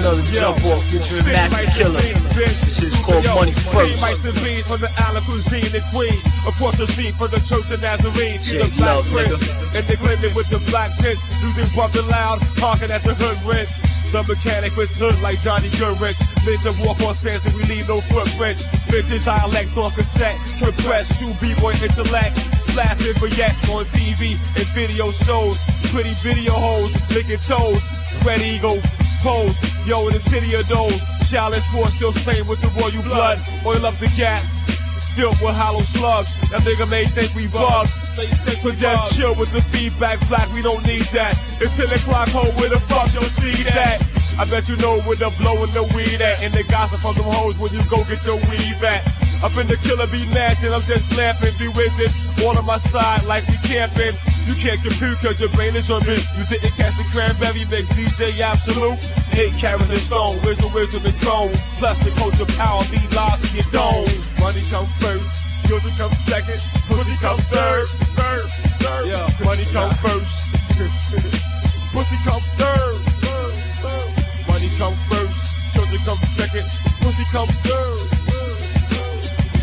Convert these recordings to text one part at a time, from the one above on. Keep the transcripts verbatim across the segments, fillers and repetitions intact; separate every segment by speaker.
Speaker 1: another jump off featuring Master Killer. This is called Money First.
Speaker 2: Mice and beans from the island cuisine and Queens. Across the street from the church of Nazarene. See the black prince and they claim it with the black pits. Using bumping loud, honking at the hood wrench. The mechanic was hood like Johnny Goodrich. Made to walk on sands and we leave no footprints. Bitches dialect on cassette. Compressed, shoe b-boy intellect. Blasting vignettes on T V and video shows. Pretty video hoes, licking toes. Red Eagle pose. Yo, in the city of those. Challenge sports still stained with the royal blood. Oil up the gas. Filled with hollow slugs. That nigga may think we bugged. So just chill with the feedback, black, we don't need that. It's ten o'clock home, where the fuck you'll see that? I bet you know where the blowing the weed at. And the gossip from them hoes when you go get your weave at. Up in the Killer Bee mansion, I'm just laughing. Be wizards, all on my side like we camping. You can't compute cause your brain is on me. You didn't catch the cranberry mix, D J Absolute. Eight carats of stone, where's the wisdom and throne? Plus the culture power, be live in your dome. Money come first. Children come second, pussy come third, third, third. Yeah, money come first. Pussy come third, third, third. Money come first, children come second, pussy come third, third, third.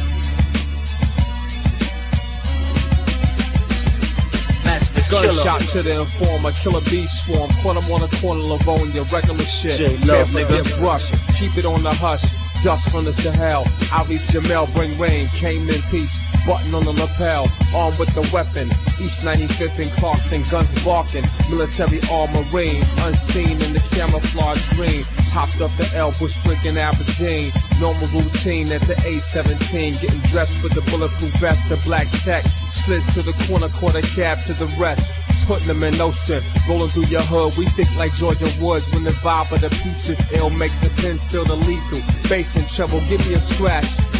Speaker 1: Master Killer.
Speaker 3: Gunshot to the informer, Killer Bee swarm. Put him on a corner, Livonia, regular shit.
Speaker 1: J-Love,
Speaker 3: nigga.
Speaker 1: nigga.
Speaker 3: Rush, keep it on the hush. Dust from the Sahel, Outreach Jamel, bring rain, came in peace, button on the lapel, armed with the weapon, East ninety-fifth and Clarkson, guns barking, military armorine, unseen in the camouflage green, hopped up the L, Bushwick and Aberdeen, normal routine at the A seventeen, getting dressed with the bulletproof vest, the black tech, slid to the corner, caught a cab to the rest. Putting them in ocean, rolling through your hood. We think like Georgia Woods when the vibe of the peeps is ill. Make the pins feel the lethal. Bass and treble, give me a scratch.